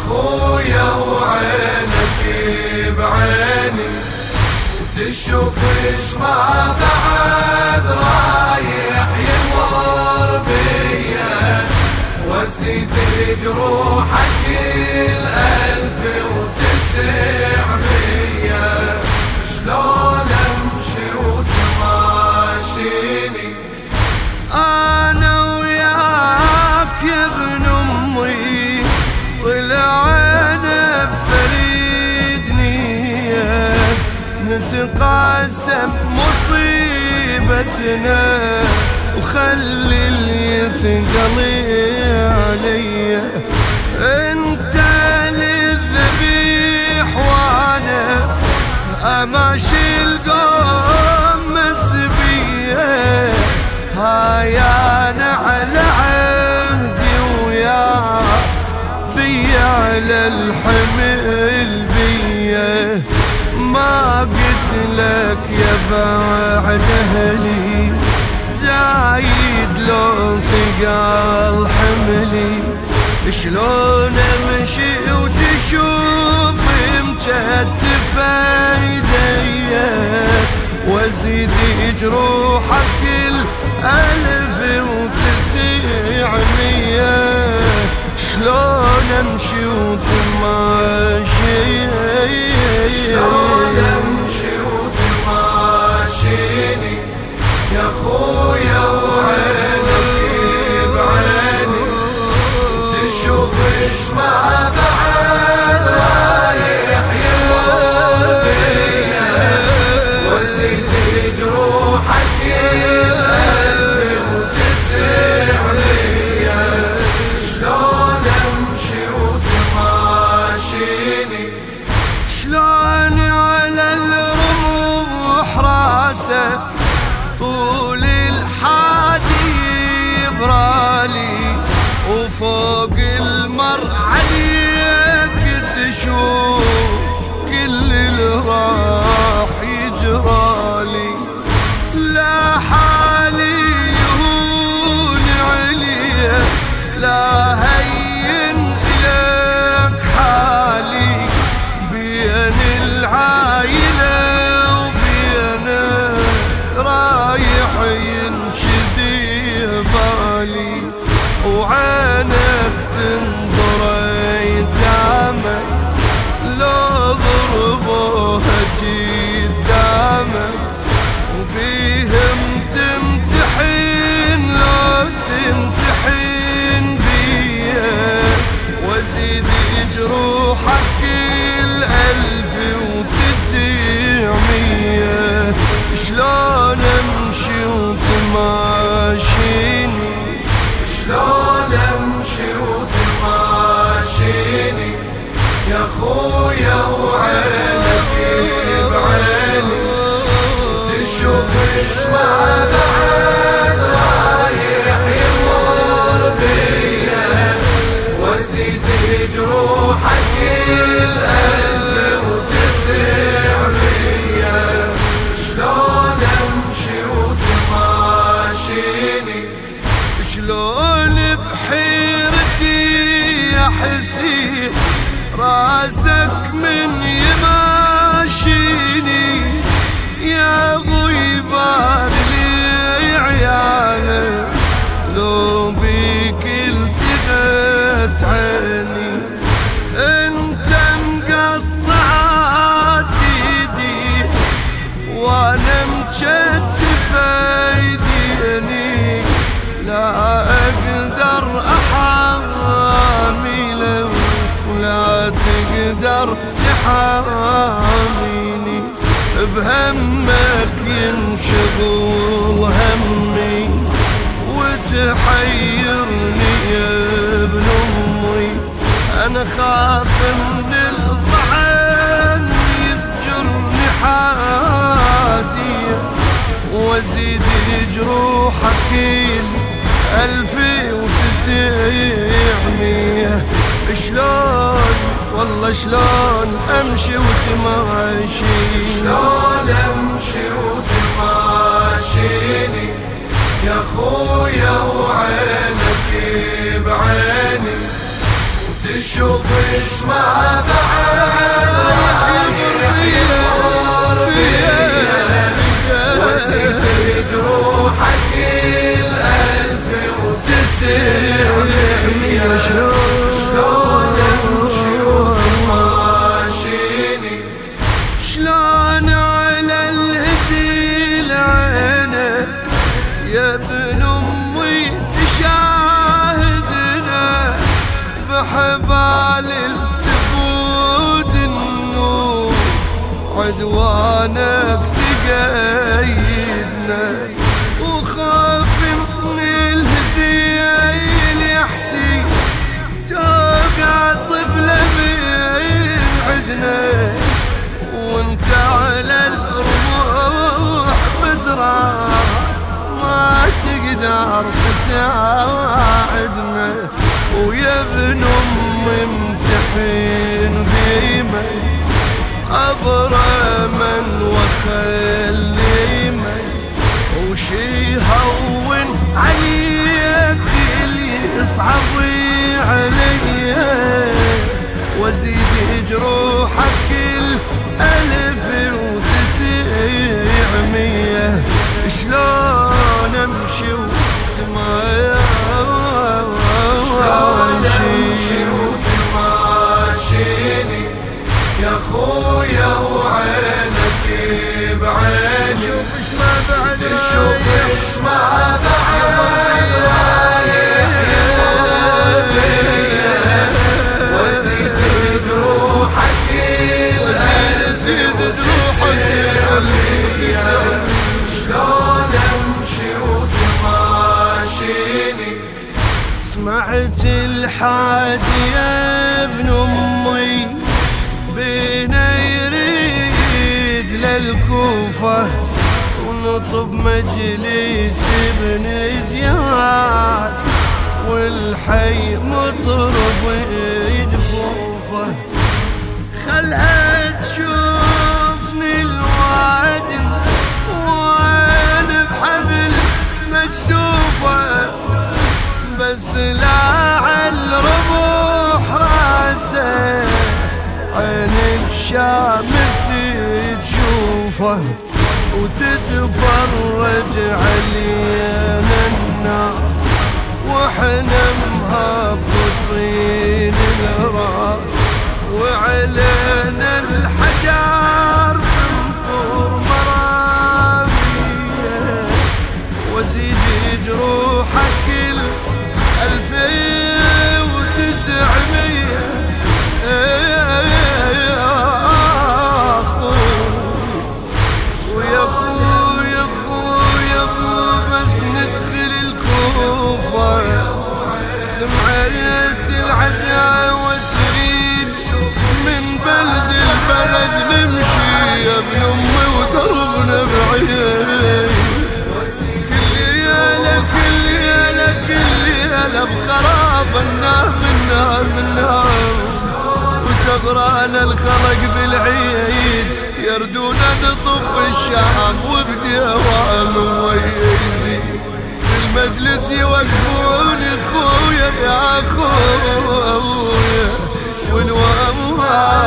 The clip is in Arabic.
خويا وعينك بعيني وتشوف ايش ما بعد رايح يمر بيا وازيد جروحك 1900 شلون امشي وتماشيني انا وياك يا ابن امي طلعنا بفريد نية نتقاسم مصيبتنا وخلي اللي يثقلي علي انت للذبيح وانا اماشي القوم مسبيه هاي انا على عهدي ويا بي على الحمل بيه ما قلت لك يا بعد اهلي زايد لو ثقال حملي شلون امشي وتشوف مكتفة ايديا وازيد جروحك 1900 شلون امشي وتماشي شلون امشي وتماشيني يا خويا وعينك بعيني تشوف ايش ما بعد رايح يمر بيا وازيد جروحك 1900 شلون امشي وتماشيني شلون على الرموح راسه طول الحادي برالي وفوق المر عليك تشوف كل اللي راح يجرالي لا حالي يهون عليه لا هين إلك حالي بين العايلة وبينك رايح ينشدي بالي وعينك تنظر ايتامك لو ضربوها قدامك وبيهم تمتحن لو تمتحن بيه وازيد جروحك 1900 شلون امشي وتماشيني شلون امشي وتماشيني يا خويا وعينك بعيني تشوف ايش ما بعد رايح يمر بيا وازيد جروحك 1900 شلون امشي وتماشيني شلون بحيرتي احسي راسك من يماشيني يا غيبان لي عيالك لو بيك التقت عيني انت مقطعات ايدي وانا مكتف ايديني لا اقدر احامي لك ولا تقدر تحاميني بهمك ينشغل همي وتحيرني يا ابن امي انا خاف من الضعن يسجرني حادية وازيد جروحك 1900 شلون والله شلون امشي وتماشي شلون امشي وتماشيني يا خويا وعينك بعيني تشوف اسمع بعد وزيد جروحك 1900. شلون امشي وماشيني، شلون على الهزيل عينك يا ابن امي تشاهدنا بحبال التبود النور، عدوانك تقيدنا وخاف من الهزيل يحسي توقع طفلة من عدنا، وانت على الرموح بزراس ما تقدر تساعدنا، ويا ابن امي امتحن بيمن ابرمن وخليمن، وشي هون عليك اللي يصعب علي وازيد جروحك 1900. شلون امشي وتماشيني يا خويا وعينك بعيني، شوف اسمع بعد تشوف اسمع بعد وزيد جروحك 1900. شلون امشي وتماشيني، سمعت الحادي يا ابن امي بينا يريد للكوفة، ونطب مجلس ابن زياد والحي مطرب يدفوفه، خلها تشوفني الوادم وانا بحبل مجتوفة، بس لا عالربوح راسه عين الشام تشوفه، وتتفرج علينا الناس واحنا مهبطين الراس، وعلينا الحجار تنطر مرامية، وزيد جروحك 1900. ويا خويا خويا ابو بس ندخل الكوفة، سمعت العداوة تريد من بلد البلد نمشي يا ابن امي ودربنا بعيد، كل يالا بخراب النار وسبرانا الخلق بالعيد، يردونا نطب الشام وبديوان ويزيد بالمجلس يوقفون خويا يا خويا والوام